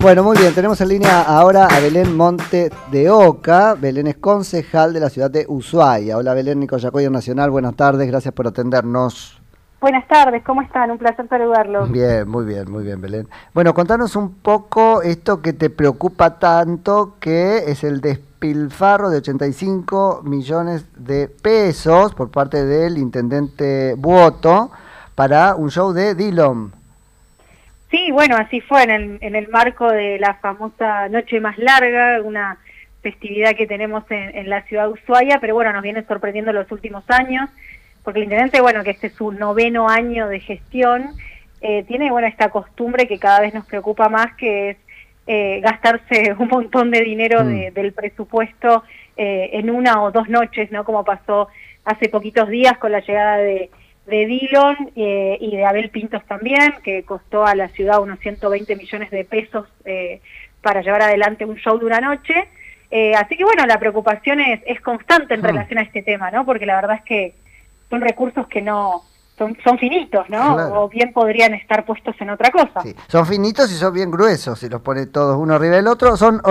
Bueno, muy bien, tenemos en línea ahora a Belén Monte de Oca. Belén es concejal de la ciudad de Ushuaia. Hola Belén, Nico Yacoyer Nacional, buenas tardes, gracias por atendernos. Buenas tardes, ¿cómo están? Un placer saludarlos. Bien, muy bien Belén. Bueno, contanos un poco esto que te preocupa tanto, que es el despilfarro de 85 millones de pesos por parte del intendente Buoto para un show de Dillom. Sí, bueno, así fue en el marco de la famosa Noche Más Larga, una festividad que tenemos en la ciudad de Ushuaia, pero bueno, nos viene sorprendiendo los últimos años, porque el intendente, bueno, que este es su 9º año de gestión, tiene, bueno, esta costumbre que cada vez nos preocupa más, que es gastarse un montón de dinero del presupuesto en una o dos noches, ¿no? Como pasó hace poquitos días con la llegada de Dillom y de Abel Pintos también, que costó a la ciudad unos 120 millones de pesos para llevar adelante un show de una noche. Así que bueno, la preocupación es constante en relación a este tema, ¿no? Porque la verdad es que son recursos que no son finitos, ¿no? Claro. O bien podrían estar puestos en otra cosa. Sí, son finitos y son bien gruesos, si los pone todos uno arriba del otro. Son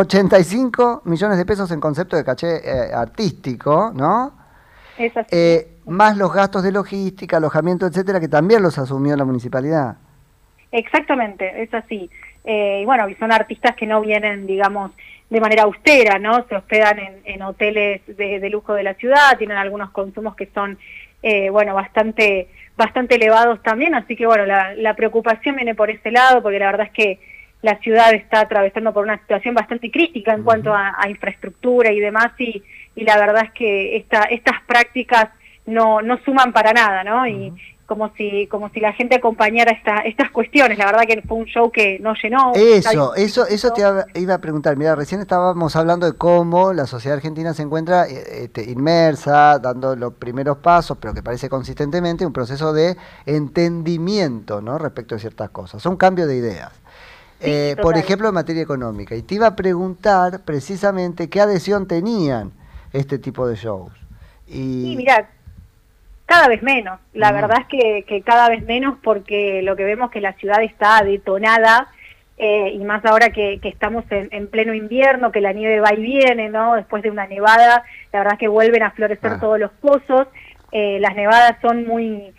85 millones de pesos en concepto de caché artístico, ¿no? Es así. Más los gastos de logística, alojamiento, etcétera, que también los asumió la municipalidad. Exactamente, es así. Y bueno, son artistas que no vienen, digamos, de manera austera, ¿no? Se hospedan en hoteles de lujo de la ciudad, tienen algunos consumos que son, bueno, bastante elevados también, así que bueno, la preocupación viene por ese lado, porque la verdad es que la ciudad está atravesando por una situación bastante crítica en cuanto a infraestructura y demás, y la verdad es que estas prácticas no suman para nada, ¿no? Y como si la gente acompañara estas cuestiones. La verdad que fue un show que no llenó. Eso te iba a preguntar. Mira, recién estábamos hablando de cómo la sociedad argentina se encuentra inmersa, dando los primeros pasos, pero que parece consistentemente un proceso de entendimiento, ¿no? Respecto a ciertas cosas. Un cambio de ideas. Sí, Por ejemplo, en materia económica. Y te iba a preguntar precisamente qué adhesión tenían este tipo de shows. Sí, mirá, cada vez menos. La verdad es que cada vez menos, porque lo que vemos es que la ciudad está detonada, y más ahora que estamos en pleno invierno, que la nieve va y viene, ¿no? Después de una nevada, la verdad es que vuelven a florecer todos los pozos. Las nevadas son muy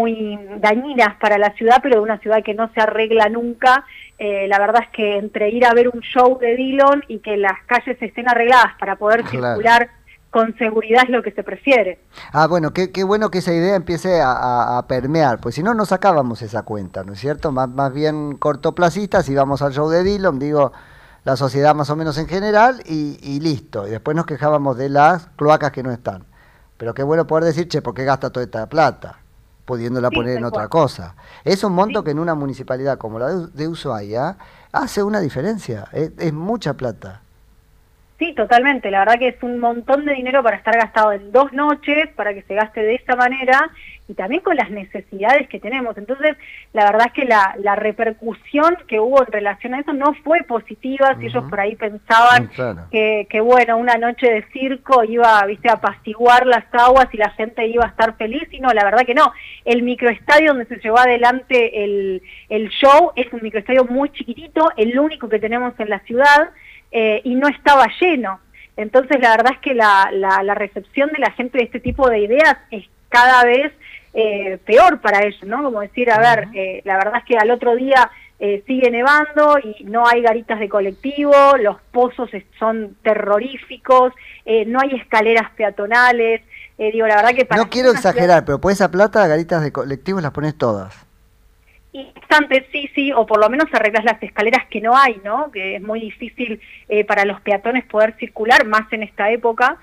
dañinas para la ciudad, pero de una ciudad que no se arregla nunca. La verdad es que entre ir a ver un show de Dillom y que las calles estén arregladas para poder circular con seguridad es lo que se prefiere. Ah, bueno, qué bueno que esa idea empiece a permear, pues si no, no sacábamos esa cuenta, ¿no es cierto? Más bien cortoplacistas, íbamos al show de Dillom, digo, la sociedad más o menos en general, y listo. Y después nos quejábamos de las cloacas que no están. Pero qué bueno poder decir, che, ¿por qué gasta toda esta plata? Pudiéndola poner en otra cosa. Es un monto que en una municipalidad como la de Ushuaia hace una diferencia, es mucha plata. Sí, totalmente. La verdad que es un montón de dinero para estar gastado en 2 noches, para que se gaste de esa manera, y también con las necesidades que tenemos. Entonces, la verdad es que la repercusión que hubo en relación a eso no fue positiva. Si ellos por ahí pensaban que bueno, una noche de circo iba, viste, a apaciguar las aguas y la gente iba a estar feliz, y no, la verdad que no. El microestadio donde se llevó adelante el show es un microestadio muy chiquitito, el único que tenemos en la ciudad, y no estaba lleno. Entonces la verdad es que la recepción de la gente de este tipo de ideas es cada vez peor para ellos, ¿no? Como decir, a ver, la verdad es que al otro día sigue nevando y no hay garitas de colectivo, los pozos son terroríficos, no hay escaleras peatonales, digo, la verdad que para... No quiero exagerar, pero por esa plata, garitas de colectivos las pones todas. Instantes, sí, o por lo menos arreglas las escaleras que no hay, ¿no? Que es muy difícil para los peatones poder circular, más en esta época,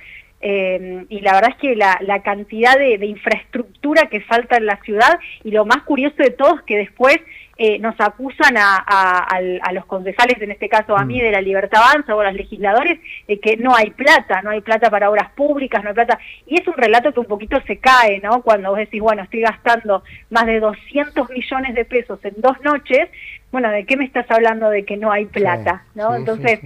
y la verdad es que la cantidad de infraestructura que falta en la ciudad, y lo más curioso de todo es que después nos acusan a los concejales, en este caso a mí, de la Libertad Avanza, o a los legisladores, de que no hay plata para obras públicas, no hay plata, y es un relato que un poquito se cae, ¿no? Cuando vos decís, bueno, estoy gastando más de 200 millones de pesos en 2 noches, bueno, ¿de qué me estás hablando de que no hay plata, ¿no? Entonces,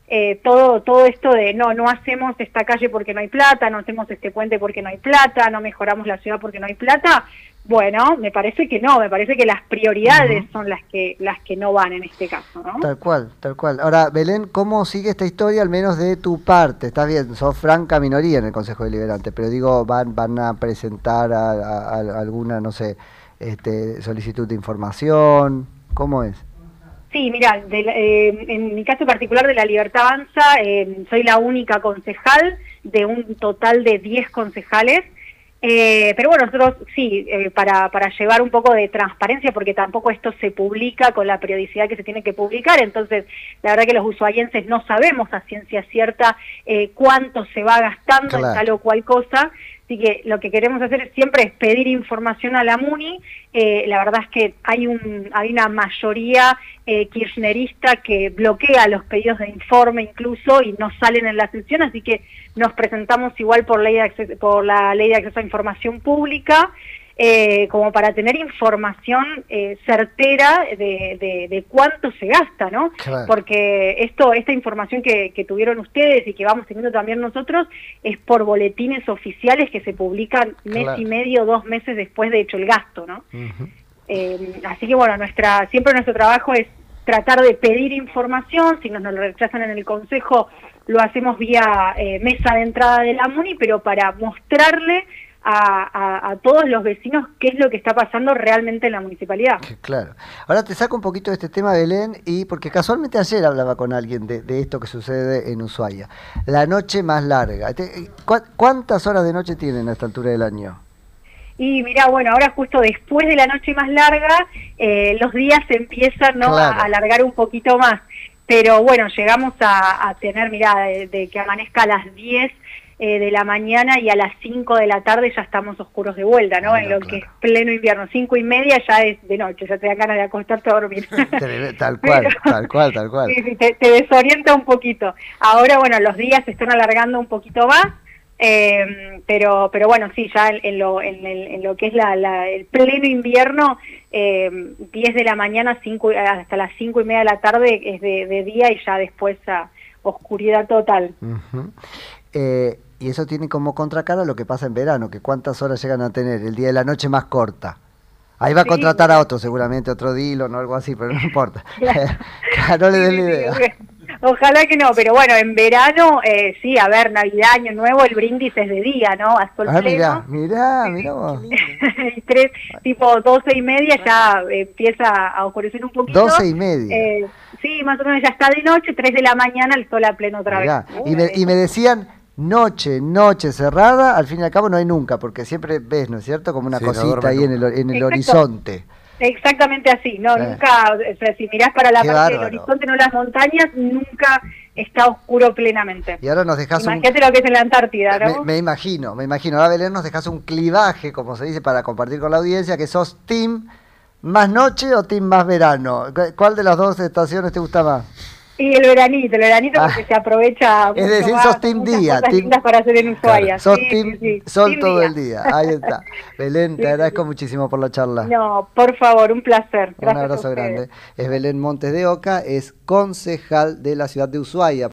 todo esto de no hacemos esta calle porque no hay plata, no hacemos este puente porque no hay plata, no mejoramos la ciudad porque no hay plata, Bueno, me parece que no, me parece que las prioridades son las que no van en este caso, ¿no? Tal cual, tal cual. Ahora, Belén, ¿cómo sigue esta historia, al menos de tu parte? Estás bien, sos franca minoría en el Consejo Deliberante, pero digo, van a presentar alguna, no sé, solicitud de información, ¿cómo es? Sí, mira, en mi caso particular de La Libertad Avanza, soy la única concejal de un total de 10 concejales. Pero bueno, nosotros sí, para llevar un poco de transparencia, porque tampoco esto se publica con la periodicidad que se tiene que publicar, entonces la verdad que los usuarienses no sabemos a ciencia cierta cuánto se va gastando en tal o cual cosa, así que lo que queremos hacer siempre es pedir información a la MUNI. La verdad es que hay una mayoría kirchnerista que bloquea los pedidos de informe incluso y no salen en la sesión, así que nos presentamos igual por la ley de acceso a información pública, como para tener información certera de cuánto se gasta, ¿no? Claro. Porque esta información que tuvieron ustedes y que vamos teniendo también nosotros es por boletines oficiales que se publican mes y medio, 2 meses después de hecho el gasto, ¿no? Así que bueno, siempre nuestro trabajo es tratar de pedir información. Si nos lo rechazan en el Consejo, lo hacemos vía mesa de entrada de la MUNI, pero para mostrarle a todos los vecinos qué es lo que está pasando realmente en la municipalidad. Claro. Ahora te saco un poquito de este tema, Belén, y porque casualmente ayer hablaba con alguien de esto que sucede en Ushuaia. La noche más larga. ¿Cuántas horas de noche tienen a esta altura del año? Y mira, bueno, ahora justo después de la noche más larga, los días se empiezan, ¿no?, a alargar un poquito más. Pero bueno, llegamos a tener, mira, de que amanezca a las 10 de la mañana y a las 5 de la tarde ya estamos oscuros de vuelta, ¿no? En lo que es pleno invierno. 5:30 ya es de noche, ya te dan ganas de acostarte a dormir. Tal cual, tal cual, tal cual. Sí, te desorienta un poquito. Ahora, bueno, los días se están alargando un poquito más. Pero bueno, sí, ya en lo que es el pleno invierno, 10 de la mañana hasta las 5:30 de la tarde es de día y ya después a oscuridad total. Y eso tiene como contracara lo que pasa en verano, que cuántas horas llegan a tener, el día de la noche más corta. Ahí va a contratar a otro, seguramente otro Dillon o algo así, pero no importa. No le des la idea. Ojalá que no, pero bueno, en verano, sí, a ver, Navidad, Año Nuevo, el brindis es de día, ¿no? A sol pleno. Mirá vos. Y tipo 12:30 ya empieza a oscurecer un poquito. 12:30. Sí, más o menos ya está de noche, 3 de la mañana el sol a pleno otra vez. Y me decían, noche cerrada, al fin y al cabo no hay nunca, porque siempre ves, ¿no es cierto?, como una cosita ahí en el horizonte. Exactamente así, no, nunca, o sea, si mirás para la parte del horizonte, no las montañas, nunca está oscuro plenamente. Y ahora nos dejás Imagínate lo que es en la Antártida, ¿no? Me imagino. Ahora, Belén, nos dejás un clivaje, como se dice, para compartir con la audiencia, que sos team más noche o team más verano. ¿Cuál de las dos estaciones te gusta más? Y el veranito porque se aprovecha mucho. Es decir, más, sos team día. Para hacer en Ushuaia. Sos team sol team todo día. el día. Ahí está. Belén, te agradezco muchísimo por la charla. No, por favor, un placer. Un abrazo grande. Es Belén Montes de Oca, es concejal de la ciudad de Ushuaia.